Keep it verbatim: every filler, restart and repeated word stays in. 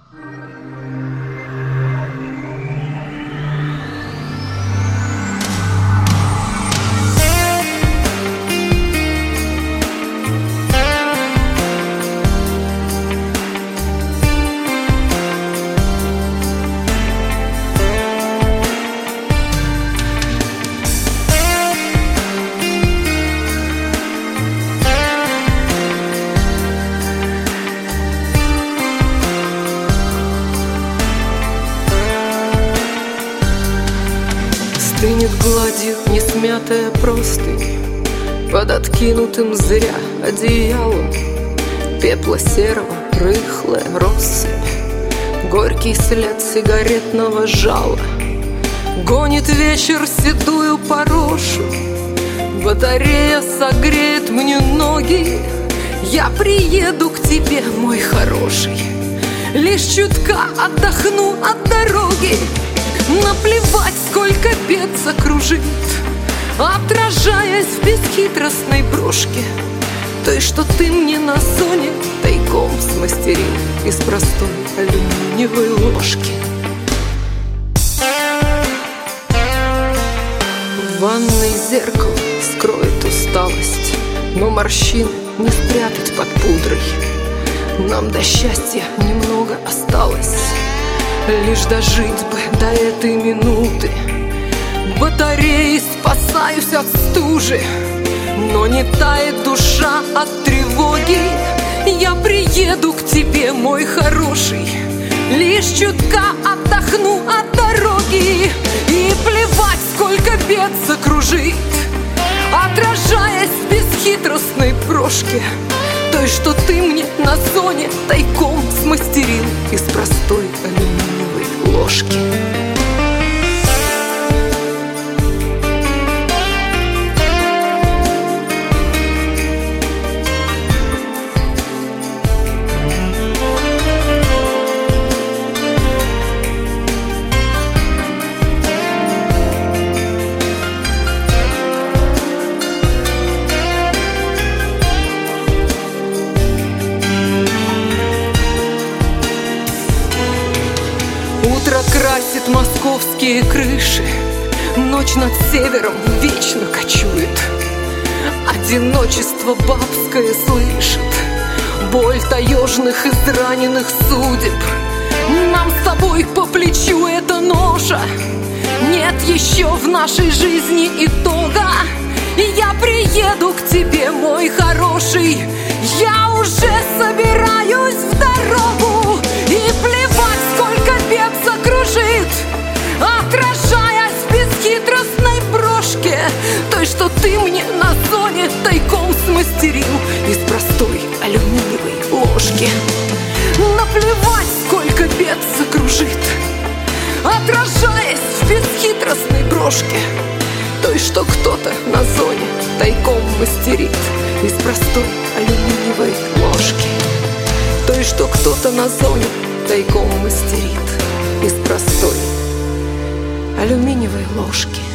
Стынет гладью несмятая простынь под откинутым зря одеялом. Пепла серого рыхлая россыпь, горький след сигаретного жала. Гонит вечер седую порошу, батарея согреет мне ноги. Я приеду к тебе, мой хороший, лишь чутка отдохну от дороги. Наплевать, сколько бед закружит, отражаясь в бесхитростной брошке, той, что ты мне на зоне тайком смастерил из простой алюминиевой ложки. В ванной зеркало скроет усталость, но морщины не спрятать под пудрой. Нам до счастья немного осталось, лишь дожить бы до этой минуты. Батареи спасаюсь от стужи, но не тает душа от тревоги. Я приеду к тебе, мой хороший, лишь чутка отдохну от дороги. И плевать, сколько бед закружит, отражаясь в бесхитростной брошке, той, что ты мне на зоне тайком смастерил из простой алюминиевой ложки. Утро красит московские крыши, ночь над севером вечно кочует. Одиночество бабское слышит боль таежных израненных судеб. Нам с тобой по плечу эта ноша, нет еще в нашей жизни итога. И я приеду к тебе, мой хороший, я уже собираюсь в дорогу. И плевать, сколько бед закружит, отражаясь в бесхитростной брошке, той, что ты мне на зоне тайком смастерил из простой алюминиевой ложки. Наплевать, сколько бед закружит, отражаясь в бесхитростной брошке, той, что кто-то на зоне тайком мастерит из простой алюминиевой ложки, той, что кто-то на зоне тайком мастерит из простой алюминиевой ложки.